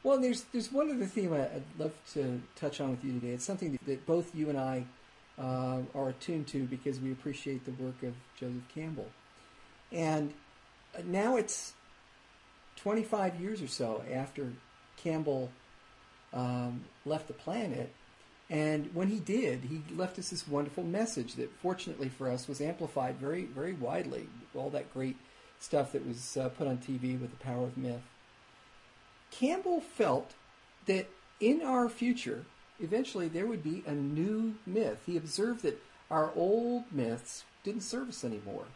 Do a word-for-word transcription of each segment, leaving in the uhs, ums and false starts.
Well, there's there's one other theme I- I'd love to touch on with you today. It's something that, that both you and I uh, are attuned to because we appreciate the work of Joseph Campbell. And now it's twenty-five years or so after Campbell um, left the planet. And when he did, he left us this wonderful message that, fortunately for us, was amplified very, very widely. All that great stuff that was uh, put on T V with The Power of Myth. Campbell felt that in our future, eventually there would be a new myth. He observed that our old myths didn't serve us anymore.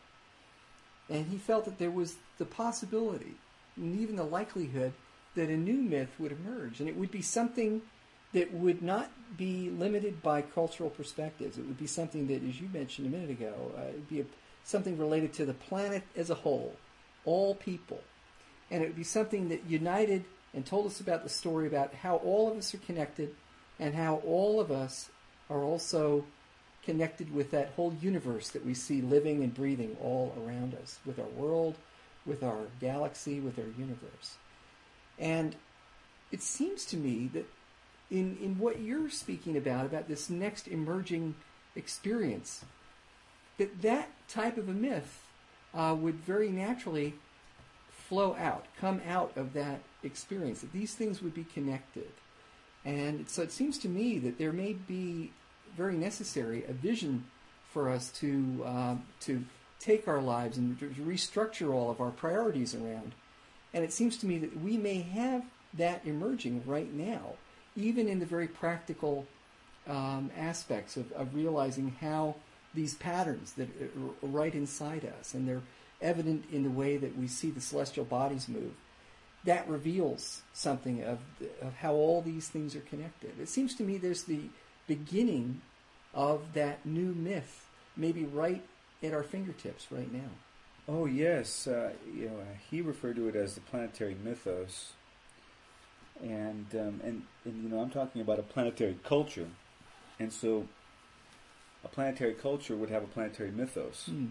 And he felt that there was the possibility, and even the likelihood, that a new myth would emerge. And it would be something that would not be limited by cultural perspectives. It would be something that, as you mentioned a minute ago, uh, it would be a, something related to the planet as a whole, all people. And it would be something that united and told us about the story about how all of us are connected and how all of us are also connected with that whole universe that we see living and breathing all around us, with our world, with our galaxy, with our universe. And it seems to me that in, in what you're speaking about, about this next emerging experience, that that type of a myth uh, would very naturally flow out, come out of that experience, that these things would be connected. And so it seems to me that there may be very necessary a vision for us to uh, to take our lives and to restructure all of our priorities around. And it seems to me that we may have that emerging right now, even in the very practical um, aspects of, of realizing how these patterns that are right inside us, and they're evident in the way that we see the celestial bodies move, that reveals something of, of how all these things are connected. It seems to me there's the beginning of that new myth, maybe right at our fingertips right now. Oh yes, uh, you know, he referred to it as the planetary mythos, and um, and and you know, I'm talking about a planetary culture, and so a planetary culture would have a planetary mythos, Mm.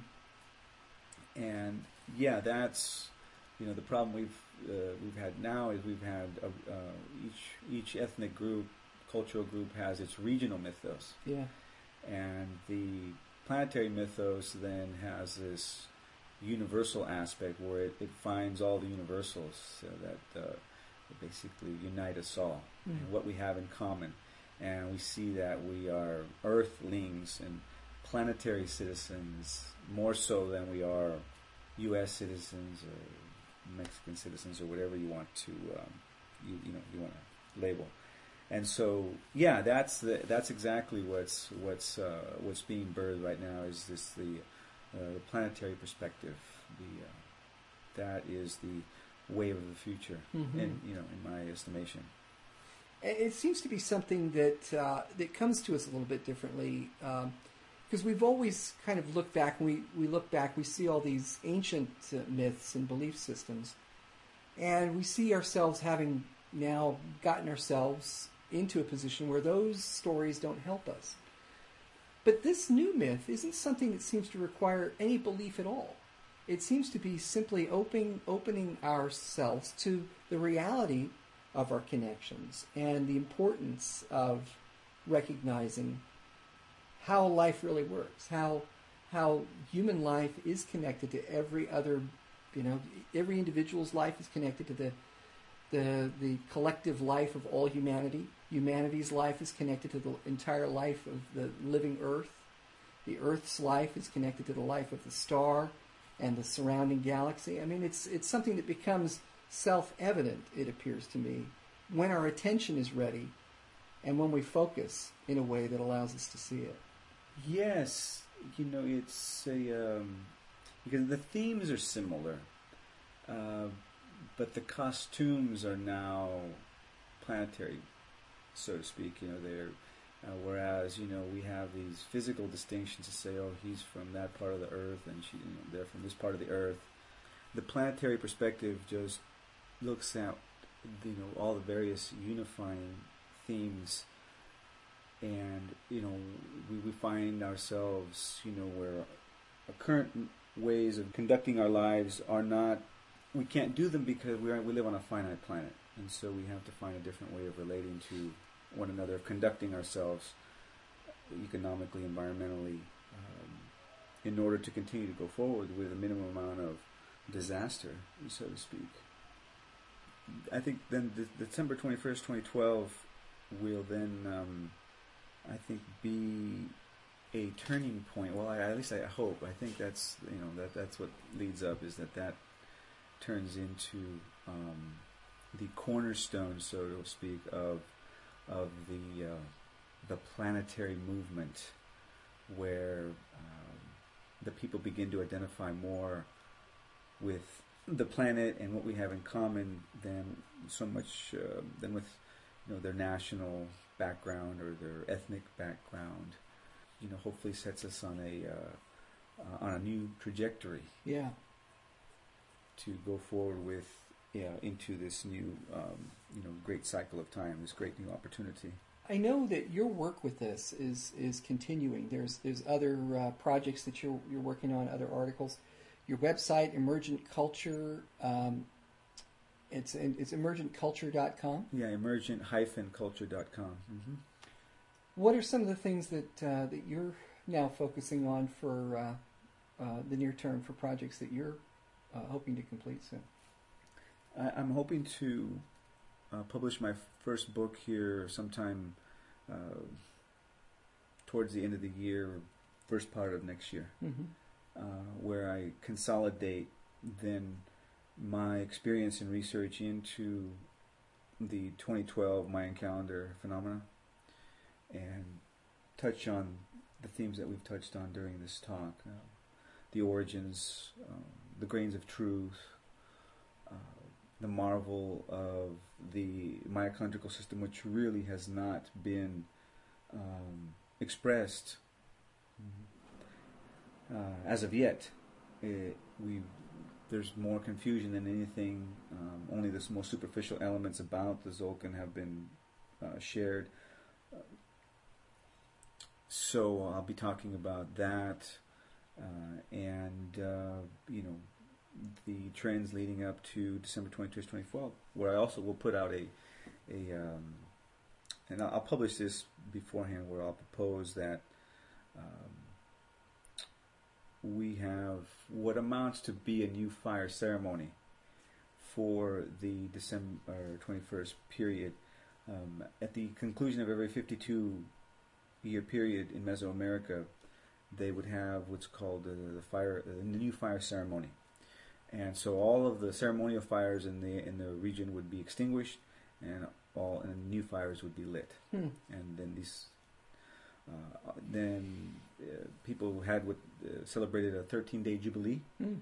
and yeah, that's you know the problem we've uh, we've had now is we've had a, uh, each each ethnic group, cultural group has its regional mythos, Yeah. and the planetary mythos then has this universal aspect where it, it finds all the universals so that uh, basically unite us all Mm. and what we have in common. And we see that we are earthlings and planetary citizens more so than we are U S citizens or Mexican citizens or whatever you want to um, you, you know you want to label. And so yeah, that's the, that's exactly what's what's uh, what's being birthed right now is this the Uh, the planetary perspective. The uh, that is the wave of the future, Mm-hmm. in you know, in my estimation. It seems to be something that uh, that comes to us a little bit differently, because um, we've always kind of looked back. And we we look back, we see all these ancient uh, myths and belief systems, and we see ourselves having now gotten ourselves into a position where those stories don't help us. But this new myth isn't something that seems to require any belief at all. It seems to be simply opening, opening ourselves to the reality of our connections and the importance of recognizing how life really works, how how human life is connected to every other, you know, every individual's life is connected to the the the collective life of all humanity. Humanity's life is connected to the entire life of the living Earth. The Earth's life is connected to the life of the star and the surrounding galaxy. I mean, it's it's something that becomes self-evident, it appears to me, when our attention is ready and when we focus in a way that allows us to see it. Yes, you know, it's a um, because the themes are similar, uh, but the costumes are now planetary, so to speak. You know, they're uh, whereas you know we have these physical distinctions to say, oh, he's from that part of the Earth, and she, you know, they're from this part of the Earth. The planetary perspective just looks at you know all the various unifying themes, and you know we, we find ourselves you know where our current ways of conducting our lives are not. We can't do them because we are, we live on a finite planet. And so we have to find a different way of relating to one another, of conducting ourselves economically, environmentally, um, in order to continue to go forward with a minimum amount of disaster, so to speak. I think then the, December twenty-first, twenty twelve will then, um, I think, be a turning point. Well, I, at least I hope. I think that's, you know, that that's what leads up, is that that turns into um, the cornerstone, so to speak, of of the uh, the planetary movement, where um, the people begin to identify more with the planet and what we have in common than so much uh, than with, you know, their national background or their ethnic background. You know, hopefully sets us on a uh, uh, on a new trajectory. Yeah. To go forward with, yeah, into this new, um, you know, great cycle of time, this great new opportunity. I know that your work with this is is continuing. There's there's other uh, projects that you're you're working on, other articles. Your website, Emergent Culture, um, it's it's emergent culture dot com. Yeah, emergent dash culture dot com. Mm-hmm. What are some of the things that uh, that you're now focusing on for uh, uh, the near term, for projects that you're uh, hoping to complete soon? I, I'm hoping to uh, publish my first book here sometime uh, towards the end of the year, first part of next year. Mm-hmm. Uh, where I consolidate then my experience and research into the twenty twelve Mayan calendar phenomena, and touch on the themes that we've touched on during this talk, uh, the origins, um, the grains of truth, uh, the marvel of the mitochondrial system, which really has not been um, expressed Uh, as of yet. It, we there's more confusion than anything. Um, only the most superficial elements about the Tzolk'in have been uh, shared. Uh, so I'll be talking about that, uh, and uh, you know, the trends leading up to December twenty-first, twenty twelve, where I also will put out a a um, and I'll, I'll publish this beforehand, where I'll propose that. Um, we have what amounts to be a new fire ceremony for the December twenty-first period. Um, at the conclusion of every fifty-two year period in Mesoamerica, they would have what's called the, the fire, the new fire ceremony. And so all of the ceremonial fires in the in the region would be extinguished, and all and new fires would be lit. Hmm. And then these Uh, then uh, people had what uh, celebrated a thirteen day jubilee, mm.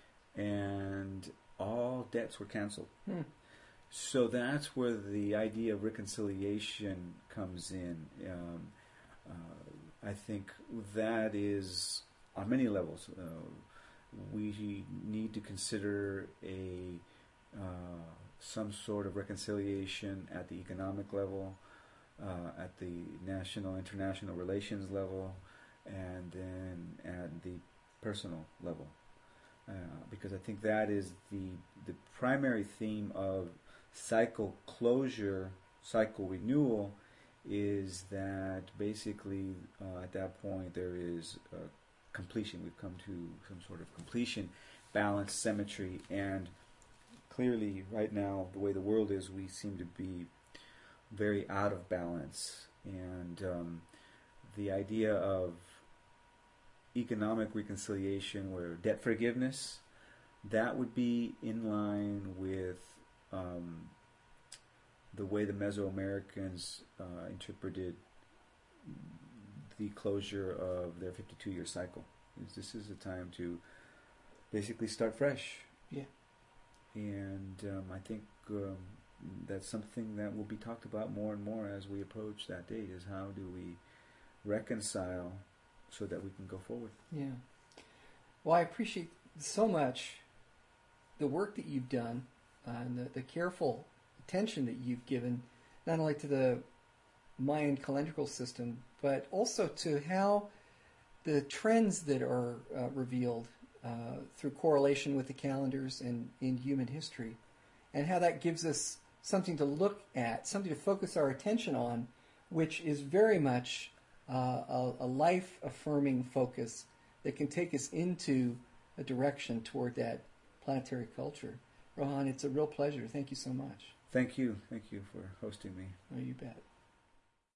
and all debts were canceled. Mm. So that's where the idea of reconciliation comes in. Um, uh, I think that is on many levels. Uh, we need to consider a uh, some sort of reconciliation at the economic level. Uh, at the national, international relations level, and then at the personal level, uh, because I think that is the the primary theme of cycle closure, cycle renewal, is that basically uh, at that point there is uh, completion. We've come to some sort of completion, balance, symmetry, and clearly right now the way the world is, we seem to be very out of balance, and um, the idea of economic reconciliation, where debt forgiveness, that would be in line with um, the way the Mesoamericans uh, interpreted the closure of their fifty-two year cycle. This is a time to basically start fresh. Yeah. And um, I think um, that's something that will be talked about more and more as we approach that date, is how do we reconcile so that we can go forward. Yeah. Well, I appreciate so much the work that you've done uh, and the, the careful attention that you've given not only to the Mayan calendrical system, but also to how the trends that are uh, revealed uh, through correlation with the calendars and in human history, and how that gives us something to look at, something to focus our attention on, which is very much uh, a, a life-affirming focus that can take us into a direction toward that planetary culture. Rohan, it's a real pleasure. Thank you so much. Thank you. Thank you for hosting me. Oh, you bet.